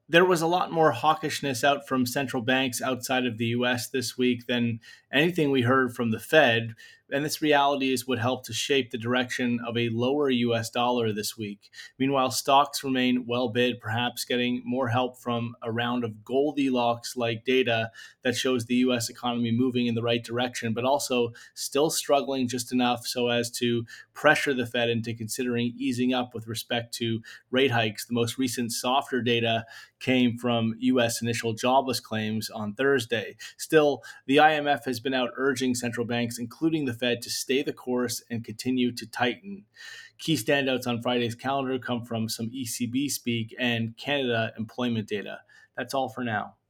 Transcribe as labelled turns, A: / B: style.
A: There was a lot more hawkishness out from central banks outside of the US this week than anything we heard from the Fed. And this reality is what helped to shape the direction of a lower US dollar this week. Meanwhile, stocks remain well bid, perhaps getting more help from a round of Goldilocks like data that shows the US economy moving in the right direction, but also still struggling just enough so as to pressure the Fed into considering easing up with respect to rate hikes. The most recent softer data came from U.S. initial jobless claims on Thursday. Still, the IMF has been out urging central banks, including the Fed, to stay the course and continue to tighten. Key standouts on Friday's calendar come from some ECB speak and Canada employment data. That's all for now.